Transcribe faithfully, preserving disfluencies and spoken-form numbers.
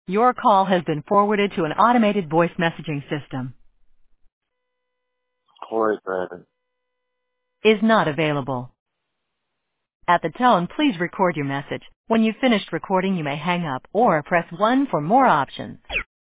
Your call has been forwarded to an automated voice messaging system. Corey Brandon. Is not available. At the tone, please record your message. When you've finished recording, you may hang up or press one for more options.